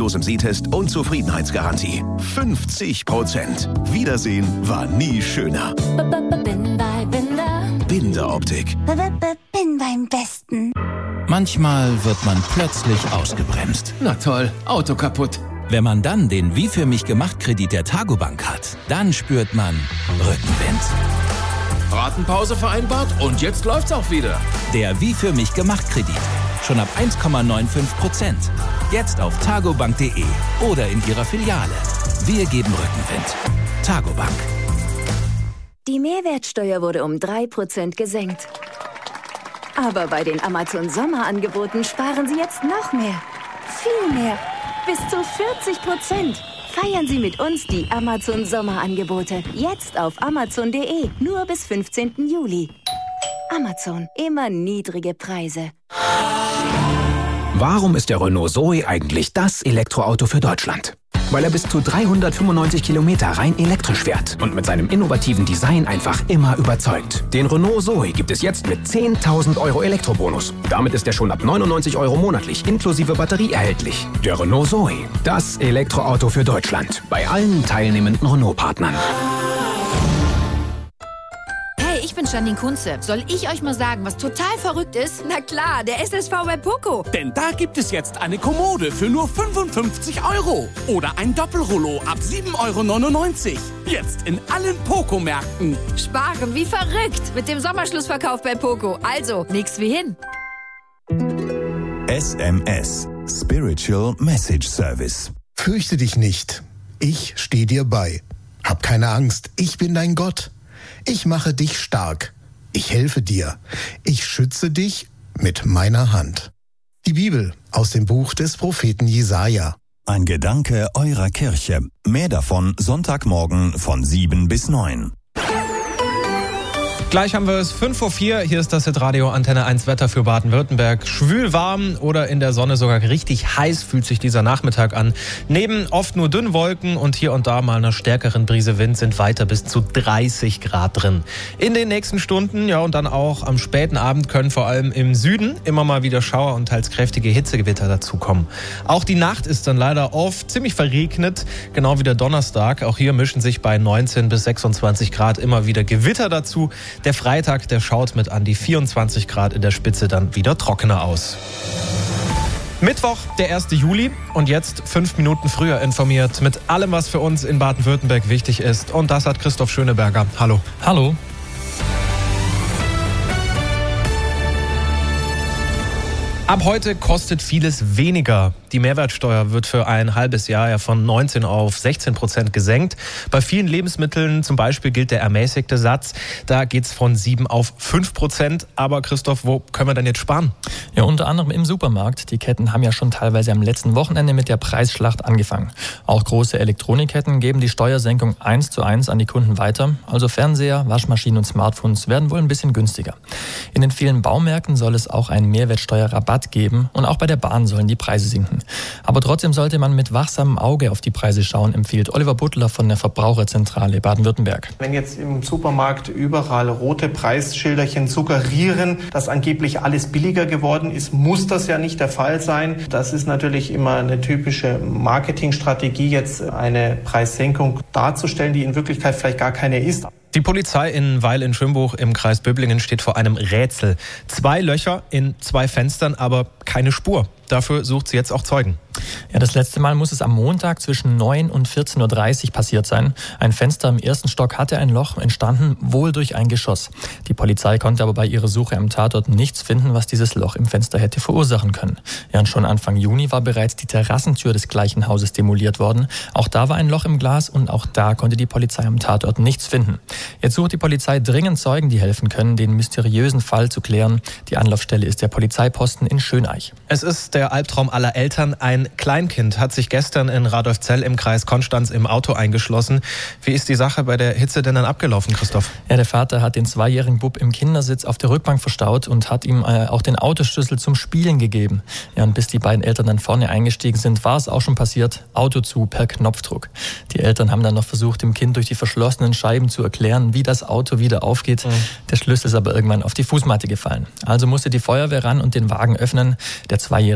kostenlosem Sehtest und Zufriedenheitsgarantie. 50%. Wiedersehen war nie schöner. Binde Optik. Bin beim Besten. Manchmal wird man plötzlich ausgebremst. Na toll, Auto kaputt. Wenn man dann den Wie für mich gemacht Kredit der Targobank hat, dann spürt man Rückenwind. Ratenpause vereinbart und jetzt läuft's auch wieder. Der Wie für mich gemacht Kredit. Schon ab 1,95%. Jetzt auf targobank.de oder in Ihrer Filiale. Wir geben Rückenwind. Targobank. Die Mehrwertsteuer wurde um 3% gesenkt. Aber bei den Amazon-Sommerangeboten sparen Sie jetzt noch mehr. Viel mehr. Bis zu 40%. Feiern Sie mit uns die Amazon-Sommerangebote. Jetzt auf amazon.de. Nur bis 15. Juli. Amazon. Immer niedrige Preise. Warum ist der Renault Zoe eigentlich das Elektroauto für Deutschland? Weil er bis zu 395 Kilometer rein elektrisch fährt und mit seinem innovativen Design einfach immer überzeugt. Den Renault Zoe gibt es jetzt mit 10.000 € Elektrobonus. Damit ist er schon ab 99 € monatlich inklusive Batterie erhältlich. Der Renault Zoe, das Elektroauto für Deutschland. Bei allen teilnehmenden Renault-Partnern. Ich bin Janine Kunze. Soll ich euch mal sagen, was total verrückt ist? Na klar, der SSV bei Poco. Denn da gibt es jetzt eine Kommode für nur 55 € oder ein Doppelrollo ab 7,99 €. Jetzt in allen Poco-Märkten. Sparen wie verrückt mit dem Sommerschlussverkauf bei Poco. Also, nix wie hin. SMS. Spiritual Message Service. Fürchte dich nicht. Ich stehe dir bei. Hab keine Angst. Ich bin dein Gott. Ich mache dich stark. Ich helfe dir. Ich schütze dich mit meiner Hand. Die Bibel aus dem Buch des Propheten Jesaja. Ein Gedanke eurer Kirche. Mehr davon Sonntagmorgen von 7 bis 9. Gleich haben wir es 5:04 Uhr. Hier ist das Hitradio Antenne 1 Wetter für Baden-Württemberg. Schwül warm oder in der Sonne sogar richtig heiß fühlt sich dieser Nachmittag an. Neben oft nur dünnen Wolken und hier und da mal einer stärkeren Brise Wind sind weiter bis zu 30 Grad drin. In den nächsten Stunden, ja, und dann auch am späten Abend können vor allem im Süden immer mal wieder Schauer und teils kräftige Hitzegewitter dazukommen. Auch die Nacht ist dann leider oft ziemlich verregnet, genau wie der Donnerstag. Auch hier mischen sich bei 19 bis 26 Grad immer wieder Gewitter dazu. Der Freitag, der schaut mit an die 24 Grad in der Spitze dann wieder trockener aus. Mittwoch, der 1. Juli und jetzt 5 Minuten früher informiert mit allem, was für uns in Baden-Württemberg wichtig ist. Und das hat Christoph Schöneberger. Hallo. Hallo. Ab heute kostet vieles weniger. Die Mehrwertsteuer wird für ein halbes Jahr ja von 19 auf 16% gesenkt. Bei vielen Lebensmitteln zum Beispiel gilt der ermäßigte Satz. Da geht's von 7 auf 5%. Aber Christoph, wo können wir denn jetzt sparen? Ja, unter anderem im Supermarkt. Die Ketten haben ja schon teilweise am letzten Wochenende mit der Preisschlacht angefangen. Auch große Elektronikketten geben die Steuersenkung 1:1 an die Kunden weiter. Also Fernseher, Waschmaschinen und Smartphones werden wohl ein bisschen günstiger. In den vielen Baumärkten soll es auch einen Mehrwertsteuerrabatt geben und auch bei der Bahn sollen die Preise sinken. Aber trotzdem sollte man mit wachsamem Auge auf die Preise schauen, empfiehlt Oliver Butler von der Verbraucherzentrale Baden-Württemberg. Wenn jetzt im Supermarkt überall rote Preisschilderchen suggerieren, dass angeblich alles billiger geworden ist, muss das ja nicht der Fall sein. Das ist natürlich immer eine typische Marketingstrategie, jetzt eine Preissenkung darzustellen, die in Wirklichkeit vielleicht gar keine ist. Die Polizei in Weil in Schönbuch im Kreis Böblingen steht vor einem Rätsel. 2 Löcher in 2 Fenstern, aber keine Spur. Dafür sucht sie jetzt auch Zeugen. Ja, das letzte Mal muss es am Montag zwischen 9 und 14:30 Uhr passiert sein. Ein Fenster im 1. Stock hatte ein Loch, entstanden wohl durch ein Geschoss. Die Polizei konnte aber bei ihrer Suche am Tatort nichts finden, was dieses Loch im Fenster hätte verursachen können. Ja, und schon Anfang Juni war bereits die Terrassentür des gleichen Hauses demoliert worden. Auch da war ein Loch im Glas und auch da konnte die Polizei am Tatort nichts finden. Jetzt sucht die Polizei dringend Zeugen, die helfen können, den mysteriösen Fall zu klären. Die Anlaufstelle ist der Polizeiposten in Schöneich. Es ist der Albtraum aller Eltern. Ein Kleinkind hat sich gestern in Radolfzell im Kreis Konstanz im Auto eingeschlossen. Wie ist die Sache bei der Hitze denn dann abgelaufen, Christoph? Ja, der Vater hat den 2-jährigen Bub im Kindersitz auf der Rückbank verstaut und hat ihm auch den Autoschlüssel zum Spielen gegeben. Ja, und bis die beiden Eltern dann vorne eingestiegen sind, war es auch schon passiert. Auto zu per Knopfdruck. Die Eltern haben dann noch versucht, dem Kind durch die verschlossenen Scheiben zu erklären, wie das Auto wieder aufgeht. Der Schlüssel ist aber irgendwann auf die Fußmatte gefallen. Also musste die Feuerwehr ran und den Wagen öffnen. Der 2-jährige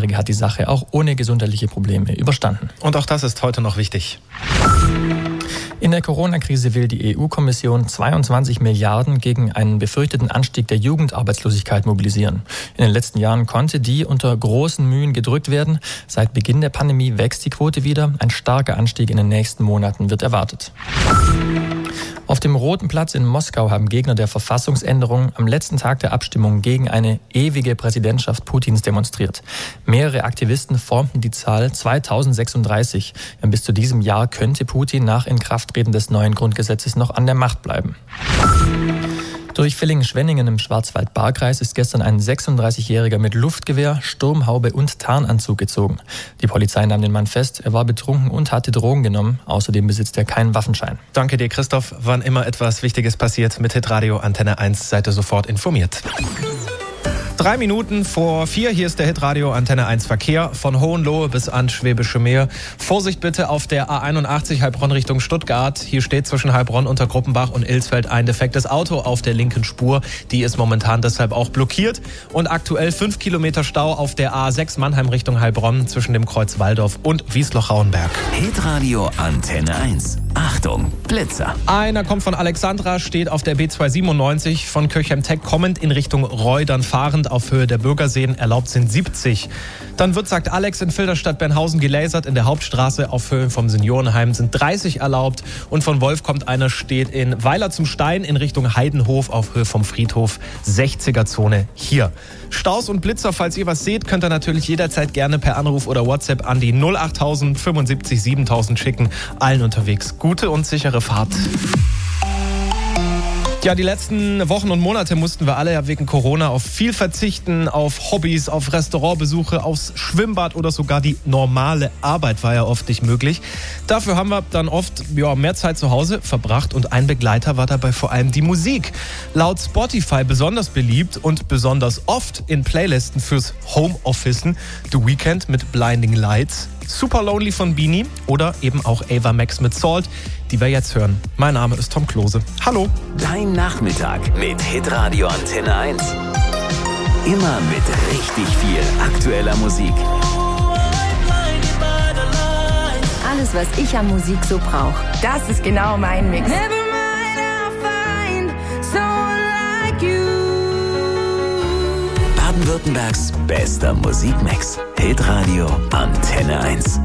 80-Jährige hat die Sache auch ohne gesundheitliche Probleme überstanden. Und auch das ist heute noch wichtig. In der Corona-Krise will die EU-Kommission 22 Milliarden gegen einen befürchteten Anstieg der Jugendarbeitslosigkeit mobilisieren. In den letzten Jahren konnte die unter großen Mühen gedrückt werden. Seit Beginn der Pandemie wächst die Quote wieder. Ein starker Anstieg in den nächsten Monaten wird erwartet. Auf dem Roten Platz in Moskau haben Gegner der Verfassungsänderung am letzten Tag der Abstimmung gegen eine ewige Präsidentschaft Putins demonstriert. Mehrere Aktivisten formten die Zahl 2036. Bis zu diesem Jahr könnte Putin nach Inkrafttreten des neuen Grundgesetzes noch an der Macht bleiben. Durch Villingen-Schwenningen im Schwarzwald-Baar-Kreis ist gestern ein 36-Jähriger mit Luftgewehr, Sturmhaube und Tarnanzug gezogen. Die Polizei nahm den Mann fest, er war betrunken und hatte Drogen genommen. Außerdem besitzt er keinen Waffenschein. Danke dir, Christoph. Wann immer etwas Wichtiges passiert mit Hitradio Antenne 1, seid ihr sofort informiert. 3 Minuten vor 4, hier ist der Hitradio Antenne 1 Verkehr von Hohenlohe bis ans Schwäbische Meer. Vorsicht bitte auf der A81 Heilbronn Richtung Stuttgart. Hier steht zwischen Heilbronn, Untergruppenbach und Ilsfeld ein defektes Auto auf der linken Spur. Die ist momentan deshalb auch blockiert. Und aktuell 5 Kilometer Stau auf der A6 Mannheim Richtung Heilbronn zwischen dem Kreuz Walldorf und Wiesloch-Rauenberg. Hitradio Antenne 1. Achtung, Blitzer. Einer kommt von Alexandra, steht auf der B297 von Kirchheim-Teck kommend in Richtung Reudern fahrend auf Höhe der Bürgerseen. Erlaubt sind 70. Dann wird, sagt Alex, in Filderstadt-Bernhausen gelasert. In der Hauptstraße auf Höhe vom Seniorenheim sind 30 erlaubt. Und von Wolf kommt einer, steht in Weiler zum Stein in Richtung Heidenhof auf Höhe vom Friedhof. 60er-Zone hier. Staus und Blitzer, falls ihr was seht, könnt ihr natürlich jederzeit gerne per Anruf oder WhatsApp an die 08000 75 7000 schicken. Allen unterwegs gute und sichere Fahrt. Ja, die letzten Wochen und Monate mussten wir alle ja wegen Corona auf viel verzichten, auf Hobbys, auf Restaurantbesuche, aufs Schwimmbad oder sogar die normale Arbeit war ja oft nicht möglich. Dafür haben wir dann oft mehr Zeit zu Hause verbracht und ein Begleiter war dabei vor allem die Musik. Laut Spotify besonders beliebt und besonders oft in Playlisten fürs Homeofficen The Weeknd mit Blinding Lights, Super Lonely von Beanie oder eben auch Ava Max mit Salt, die wir jetzt hören. Mein Name ist Tom Klose. Hallo. Dein Nachmittag mit Hitradio Antenne 1. Immer mit richtig viel aktueller Musik. Alles, was ich an Musik so brauche. Das ist genau mein Mix. Baden-Württembergs bester Musikmix. Hitradio Antenne 1.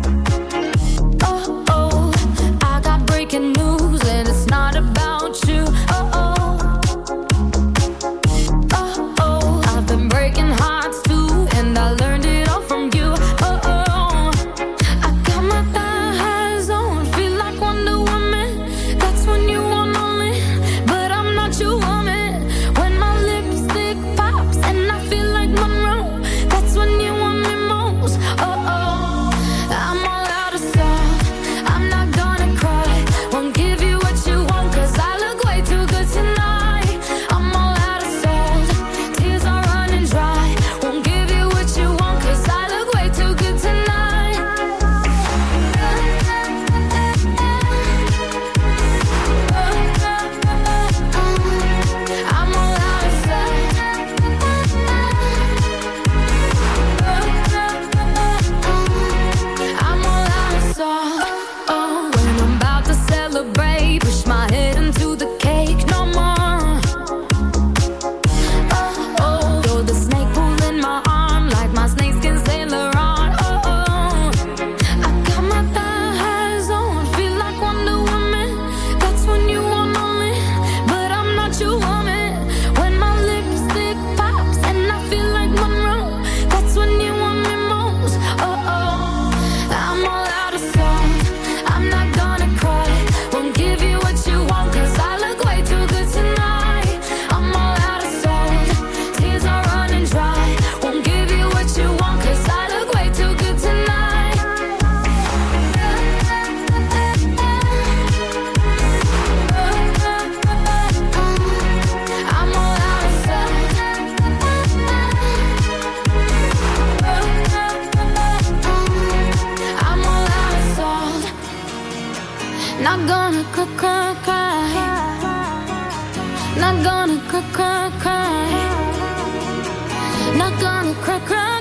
Not gonna cry. Not gonna cry. Not gonna cry.